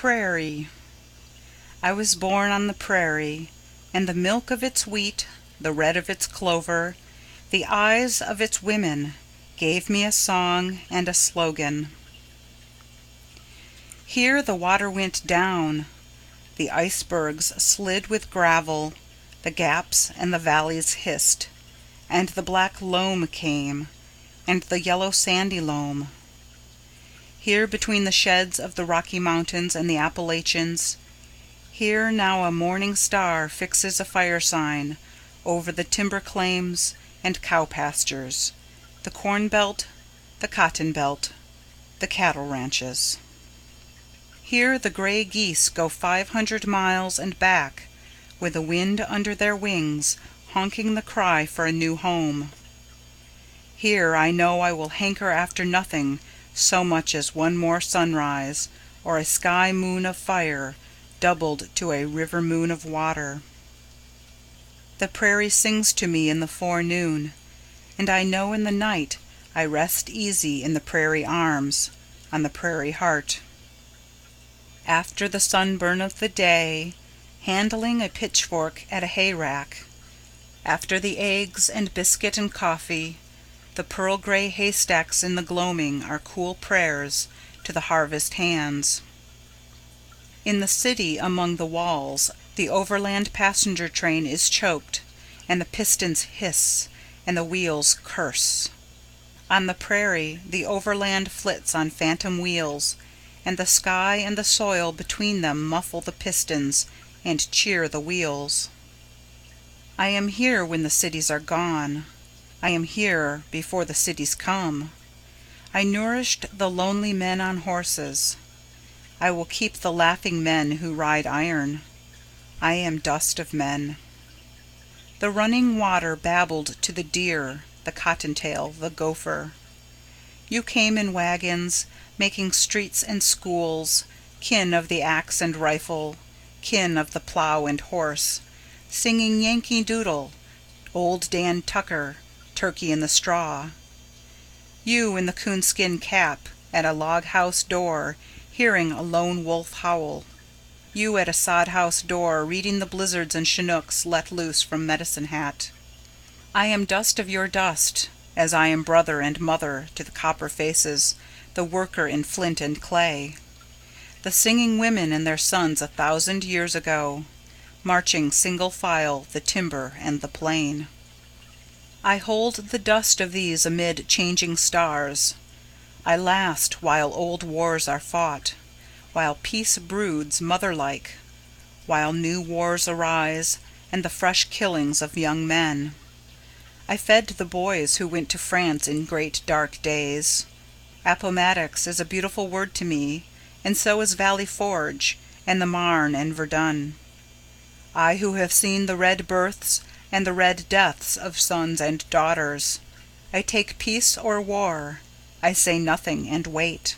Prairie. I was born on the prairie, and the milk of its wheat, the red of its clover, the eyes of its women gave me a song and a slogan. Here the water went down, the icebergs slid with gravel, the gaps and the valleys hissed, and the black loam came, and the yellow sandy loam. Here between the sheds of the Rocky Mountains and the Appalachians, here now a morning star fixes a fire sign over the timber claims and cow pastures, the corn belt, the cotton belt, the cattle ranches. Here the gray geese go 500 miles and back, with the wind under their wings, honking the cry for a new home. Here I know I will hanker after nothing so much as one more sunrise, or a sky moon of fire doubled to a river moon of water. The prairie sings to me in the forenoon, and I know in the night I rest easy in the prairie arms, on the prairie heart. After the sunburn of the day, handling a pitchfork at a hayrack, after the eggs and biscuit and coffee, the pearl-gray haystacks in the gloaming are cool prayers to the harvest hands. In the city among the walls, the overland passenger train is choked, and the pistons hiss, and the wheels curse. On the prairie, the overland flits on phantom wheels, and the sky and the soil between them muffle the pistons and cheer the wheels. I am here when the cities are gone. I am here before the cities come. I nourished the lonely men on horses. I will keep the laughing men who ride iron. I am dust of men. The running water babbled to the deer, the cottontail, the gopher. You came in wagons, making streets and schools, kin of the axe and rifle, kin of the plow and horse, singing Yankee Doodle, Old Dan Tucker, Turkey in the Straw. You in the coonskin cap, at a log house door, hearing a lone wolf howl. You at a sod house door, reading the blizzards and chinooks let loose from Medicine Hat. I am dust of your dust, as I am brother and mother to the copper faces, the worker in flint and clay, the singing women and their sons 1,000 years ago, marching single file the timber and the plain. I hold the dust of these amid changing stars. I last while old wars are fought, while peace broods mother-like, while new wars arise, and the fresh killings of young men. I fed the boys who went to France in great dark days. Appomattox is a beautiful word to me, and so is Valley Forge, and the Marne and Verdun. I who have seen the red births and the red deaths of sons and daughters. I take peace or war. I say nothing and wait.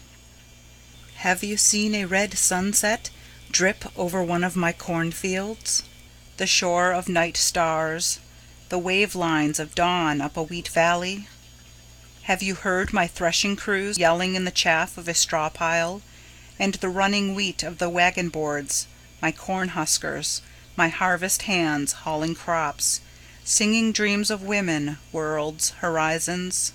Have you seen a red sunset drip over one of my cornfields? The shore of night stars, the wave lines of dawn up a wheat valley? Have you heard my threshing crews yelling in the chaff of a straw pile, and the running wheat of the wagon boards, my corn huskers, my harvest hands hauling crops, singing dreams of women, worlds, horizons?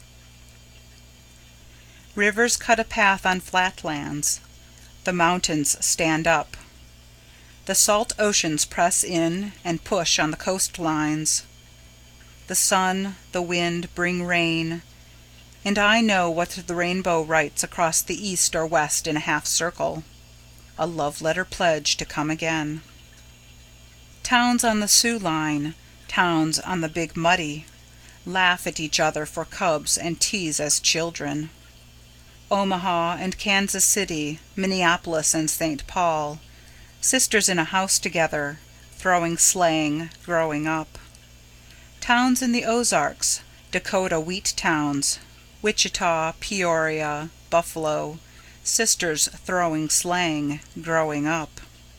Rivers cut a path on flatlands. The mountains stand up. The salt oceans press in and push on the coastlines. The sun, the wind bring rain, and I know what the rainbow writes across the east or west in a half circle, a love-letter pledge to come again. Towns on the Sioux line, towns on the Big Muddy, laugh at each other for cubs and tease as children. Omaha and Kansas City, Minneapolis and St. Paul, sisters in a house together, throwing slang, growing up. Towns in the Ozarks, Dakota wheat towns, Wichita, Peoria, Buffalo, sisters throwing slang, growing up.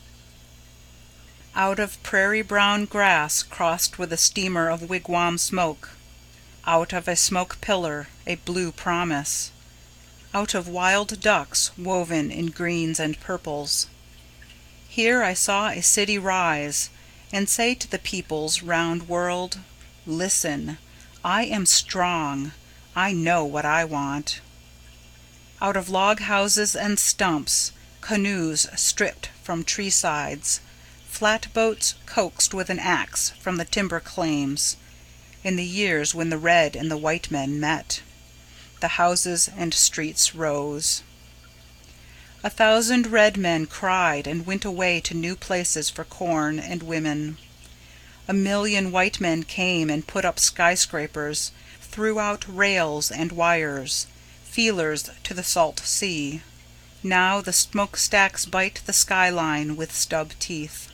Out of prairie brown grass crossed with a steamer of wigwam smoke, out of a smoke pillar a blue promise, out of wild ducks woven in greens and purples, Here I saw a city rise, and say to the people's round world, "Listen, I am strong, I know what I want." Out of log houses and stumps, canoes stripped from tree sides, flatboats coaxed with an axe from the timber claims, in the years when the red and the white men met, the houses and streets rose. 1,000 red men cried and went away to new places for corn and women. 1,000,000 white men came and put up skyscrapers, threw out rails and wires, feelers to the salt sea. Now the smokestacks bite the skyline with stub teeth.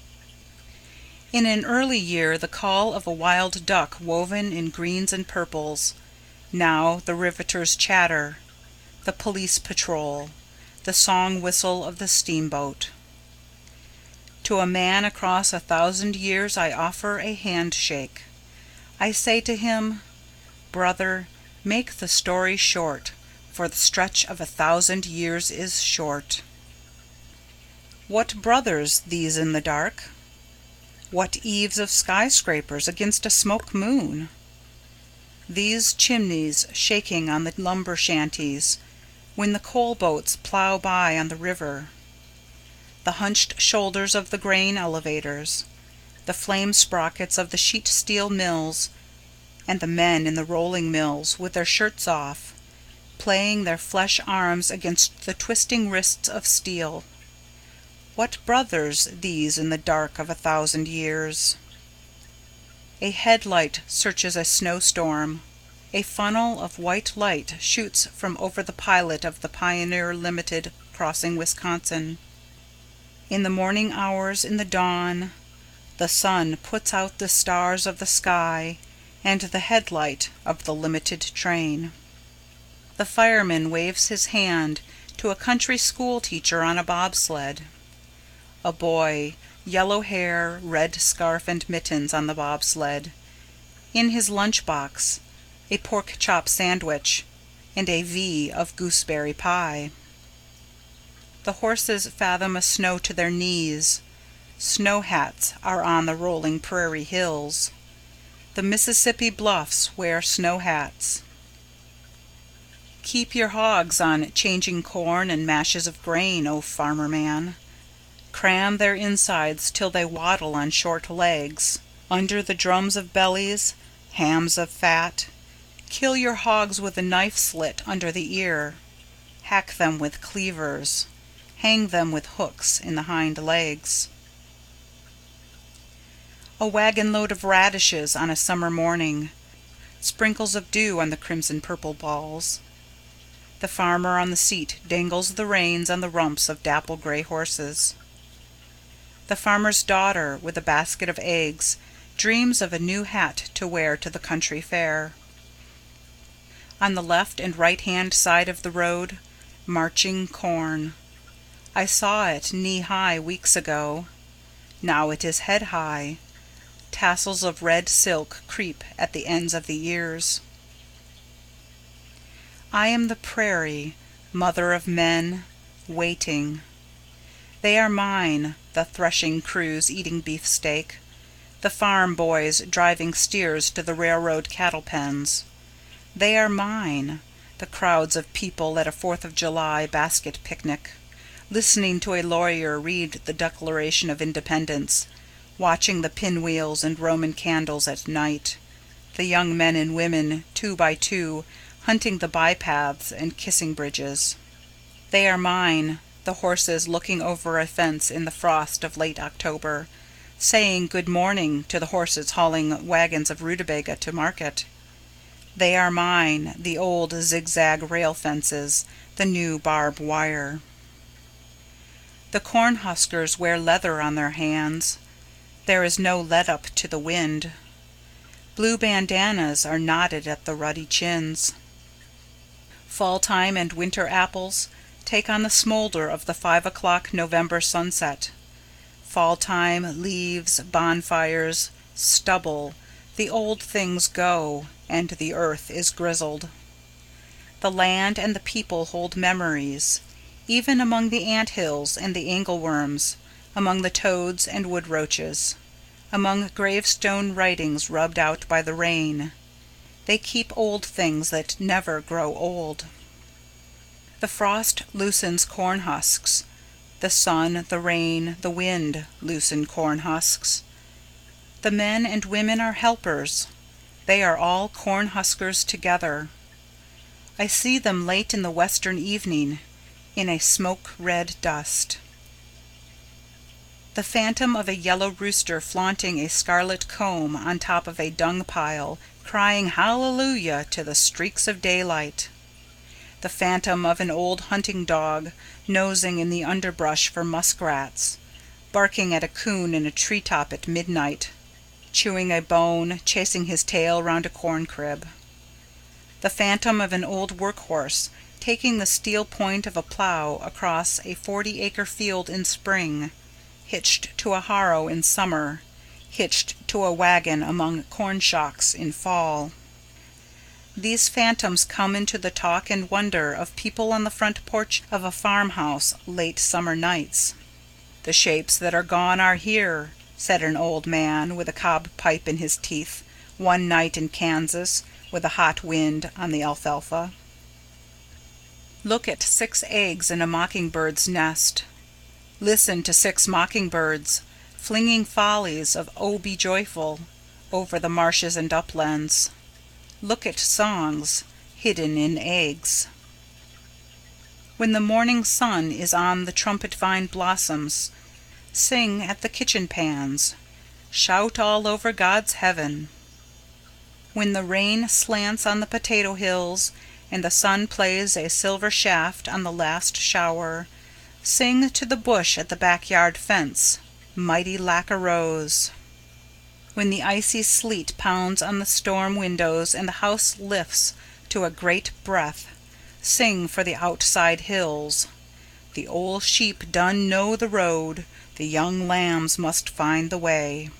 In an early year the call of a wild duck woven in greens and purples. Now the riveters chatter, the police patrol, the song whistle of the steamboat. To a man across 1,000 years I offer a handshake. I say to him, "Brother, make the story short, for the stretch of 1,000 years is short." What brothers these in the dark? What eaves of skyscrapers against a smoke moon? These chimneys shaking on the lumber shanties when the coal boats plow by on the river, the hunched shoulders of the grain elevators, the flame sprockets of the sheet steel mills, and the men in the rolling mills with their shirts off, playing their flesh arms against the twisting wrists of steel. What brothers these in the dark of 1,000 years? A headlight searches a snowstorm. A funnel of white light shoots from over the pilot of the Pioneer Limited crossing Wisconsin. In the morning hours, in the dawn, the sun puts out the stars of the sky and the headlight of the limited train. The fireman waves his hand to a country school teacher on a bobsled. A boy, yellow hair, red scarf and mittens on the bobsled. In his lunchbox, a pork chop sandwich and a V of gooseberry pie. The horses fathom a snow to their knees. Snow hats are on the rolling prairie hills. The Mississippi bluffs wear snow hats. Keep your hogs on changing corn and mashes of grain, O farmer man. Cram their insides till they waddle on short legs. Under the drums of bellies, hams of fat. Kill your hogs with a knife slit under the ear. Hack them with cleavers. Hang them with hooks in the hind legs. A wagon load of radishes on a summer morning. Sprinkles of dew on the crimson purple balls. The farmer on the seat dangles the reins on the rumps of dapple gray horses. The farmer's daughter, with a basket of eggs, dreams of a new hat to wear to the country fair. On the left and right-hand side of the road, marching corn. I saw it knee-high weeks ago. Now it is head-high. Tassels of red silk creep at the ends of the ears. I am the prairie, mother of men, waiting. They are mine, the threshing crews eating beefsteak, the farm boys driving steers to the railroad cattle pens. They are mine, the crowds of people at a 4th of July basket picnic, listening to a lawyer read the Declaration of Independence, watching the pinwheels and Roman candles at night, the young men and women, 2 by 2, hunting the bypaths and kissing bridges. They are mine, the horses looking over a fence in the frost of late October, saying good morning to the horses hauling wagons of rutabaga to market. They are mine, the old zigzag rail fences, the new barbed wire. The corn huskers wear leather on their hands. There is no let-up to the wind. Blue bandanas are knotted at the ruddy chins. Fall-time and winter apples take on the smolder of the 5 o'clock November sunset. Fall-time, leaves, bonfires, stubble, the old things go, and the earth is grizzled. The land and the people hold memories. Even among the ant-hills and the angleworms, among the toads and wood roaches, among gravestone writings rubbed out by the rain. They keep old things that never grow old. The frost loosens corn husks. The sun, the rain, the wind loosen corn husks. The men and women are helpers. They are all corn huskers together. I see them late in the western evening, in a smoke-red dust. The phantom of a yellow rooster flaunting a scarlet comb on top of a dung pile, crying hallelujah to the streaks of daylight. The phantom of an old hunting dog nosing in the underbrush for muskrats, barking at a coon in a treetop at midnight, chewing a bone, chasing his tail round a corn crib. The phantom of an old workhorse taking the steel point of a plow across a 40-acre field in spring, hitched to a harrow in summer, hitched to a wagon among corn shocks in fall. These phantoms come into the talk and wonder of people on the front porch of a farmhouse late summer nights. "The shapes that are gone are here," said an old man with a cob pipe in his teeth, one night in Kansas with a hot wind on the alfalfa. Look at 6 eggs in a mockingbird's nest. Listen to 6 mockingbirds flinging follies of "Oh, be joyful" over the marshes and uplands. Look at songs hidden in eggs. When the morning sun is on the trumpet vine blossoms, sing at the kitchen pans, shout all over God's heaven. When the rain slants on the potato hills and the sun plays a silver shaft on the last shower, sing to the bush at the backyard fence, mighty lack a rose. When the icy sleet pounds on the storm windows and the house lifts to a great breath, sing for the outside hills. The old sheep done know the road, the young lambs must find the way.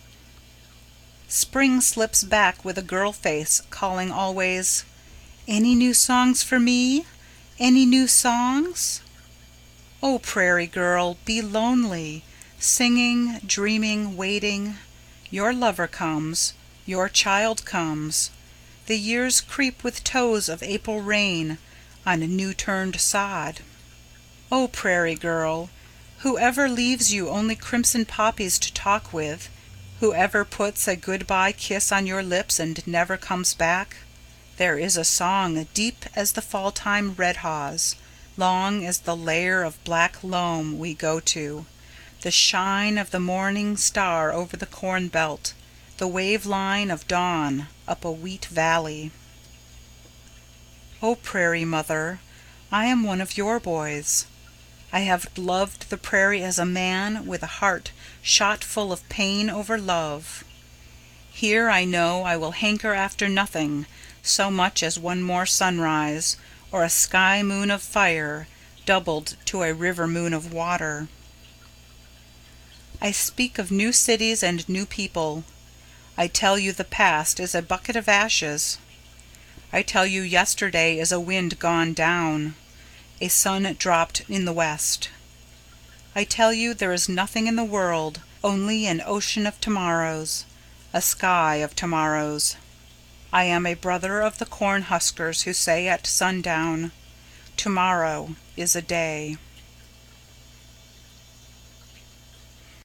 Spring slips back with a girl face, calling always, "Any new songs for me? Any new songs?" Oh, prairie girl, be lonely, singing, dreaming, waiting. Your lover comes, your child comes. The years creep with toes of April rain on new-turned sod. Oh, prairie girl, whoever leaves you only crimson poppies to talk with, whoever puts a good-bye kiss on your lips and never comes back, there is a song deep as the fall-time redhaws, long as the layer of black loam we go to, the shine of the morning star over the corn belt, the wave-line of dawn up a wheat valley. Oh, prairie mother, I am one of your boys. I have loved the prairie as a man with a heart shot full of pain over love. Here I know I will hanker after nothing so much as one more sunrise, or a sky moon of fire doubled to a river moon of water. I speak of new cities and new people. I tell you the past is a bucket of ashes. I tell you yesterday is a wind gone down, a sun dropped in the west. I tell you there is nothing in the world, only an ocean of tomorrows, a sky of tomorrows. I am a brother of the corn huskers who say at sundown, "Tomorrow is a day."